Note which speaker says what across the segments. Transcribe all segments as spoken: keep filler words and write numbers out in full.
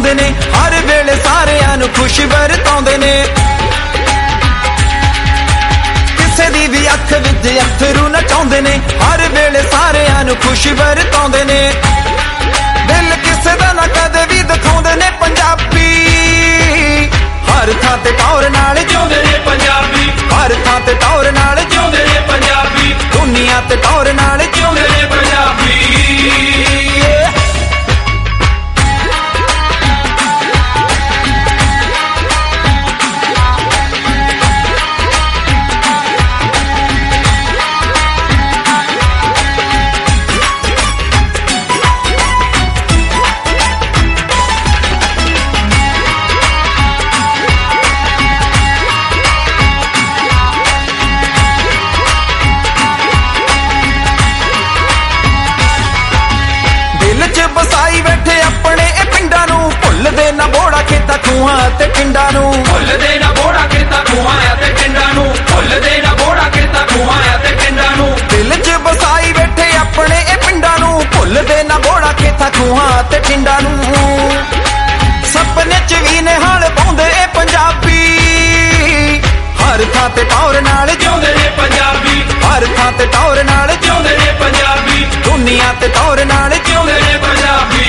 Speaker 1: नचाउंदे ने, हर वेले सारियां नूं खुश वरताउंदे ने। किसे दी भी अख विच अथरू नचाउंदे ने, हर वेले सारियां नूं खुश वरताउंदे ने। दिल किसे दा ना कदे भी दिखाउंदे ने पंजाबी, हर थां ते टौर नाल जिउंदे ने पंजाबी, हर थां ते टौर नाल जिउंदे ने पंजाबी, दुनिया ते टौर नाल जिउंदे ने पंजाबी। बसाई बैठे अपने ए पिंडां नूं, भुल्लदे ना बोड़ा खेता खूहां ते टिंडां नूं,
Speaker 2: भुल्लदे ना बोड़ा खेता खूहां ते टिंडां नूं, भुल्लदे ना बोड़ा खेता खूहां ते टिंडां नूं।
Speaker 1: दिल च बसाई बैठे अपने ए पिंडां नूं, भुल्लदे ना बोड़ा खेता खूहां ते टिंडां नूं। सपने च भी ने हाल पाउंदे ए पंजाबी, हर थां ते टौर नाल
Speaker 2: जिउंदे ने पंजाबी,
Speaker 1: हर थां ते टौर नाल
Speaker 2: जिउंदे ने पंजाबी,
Speaker 1: दुनिया ते टौर नाल
Speaker 2: जिउंदे ने पंजाबी।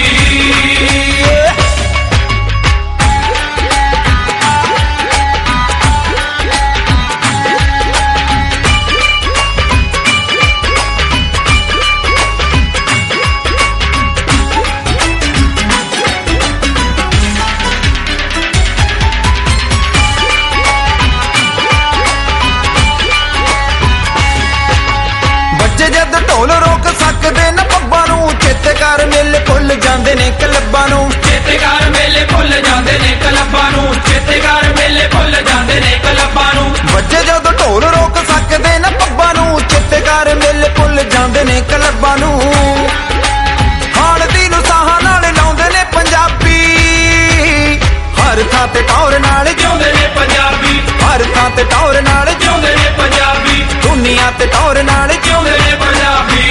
Speaker 1: जद ढोल रोक सकदे न पब्बां नूं, चेते कर मेले भुल जांदे ने क्लब्बां नूं,
Speaker 2: चेते कर मेले भुल जांदे ने क्लब्बां नूं, चेते कर मेले भुल जांदे ने क्लब्बां नूं।
Speaker 1: बच्चे जद ढोल रोक सकदे न पब्बां नूं, चेते कर मेले भुल जांदे ने क्लब्बां नूं। हाल दी नूं साहां नाल लाउंदे ने पंजाबी, हर थां ते टौर नाल
Speaker 2: जिउंदे ने पंजाबी,
Speaker 1: हर थां ते टौर नाल
Speaker 2: जिउंदे ने पंजाबी,
Speaker 1: दुनिया ते टौर नाल
Speaker 2: जिउंदे ने पंजाबी।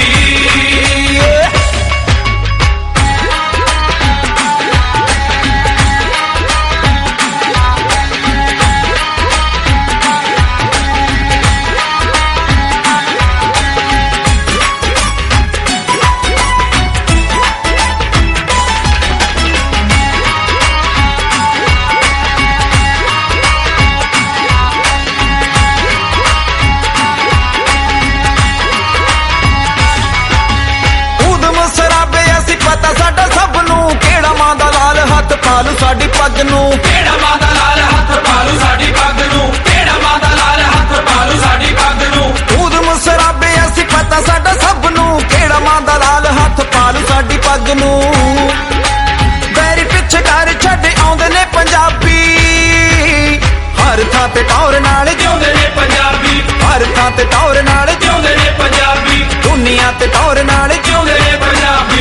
Speaker 2: पालू साडी पग नूं, केड़ा मां दा लाल हत्थ पालू साडी पग नूं, केड़ा मां दा लाल हत्थ पालू साडी पग नूं।
Speaker 1: ऊद मुसराबे असीं पता साडा सब नूं, केड़ा मां दा लाल हत्थ पालू साडी पग नूं। बैरी पिछे कर छड्ड आउंदे ने पंजाबी, हर थां ते टौर नाल
Speaker 2: जिउंदे ने पंजाबी,
Speaker 1: हर थां ते टौर नाल
Speaker 2: जिउंदे ने पंजाबी,
Speaker 1: दुनिया ते टौर नाल
Speaker 2: जिउंदे ने पंजाबी।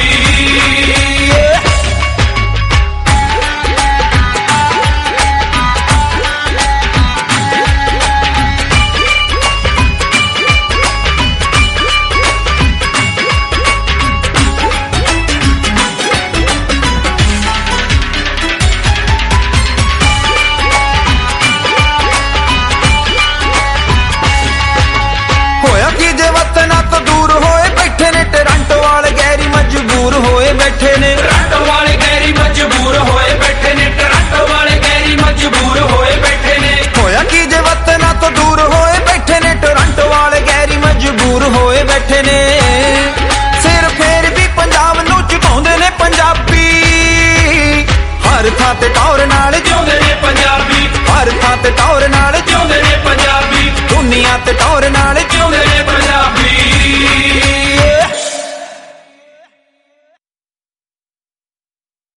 Speaker 1: बैठे ने
Speaker 2: टोरंटो वाले गैरी मजबूर होए बैठे ने, टोरंटो वाले गैरी मजबूर होए बैठे ने।
Speaker 1: होया कि जे वतना तो दूर होए बैठे ने, टोरंटो वाले गैरी मजबूर होए बैठे ने। सिर फेर भी पंजाब नूं झुकाउंदे ने पंजाबी, हर थां ते टौर नाल
Speaker 2: जिउंदे ने पंजाबी,
Speaker 1: हर थां ते टौर नाल
Speaker 2: जिउंदे ने पंजाबी,
Speaker 1: दुनिया ते टौर नाल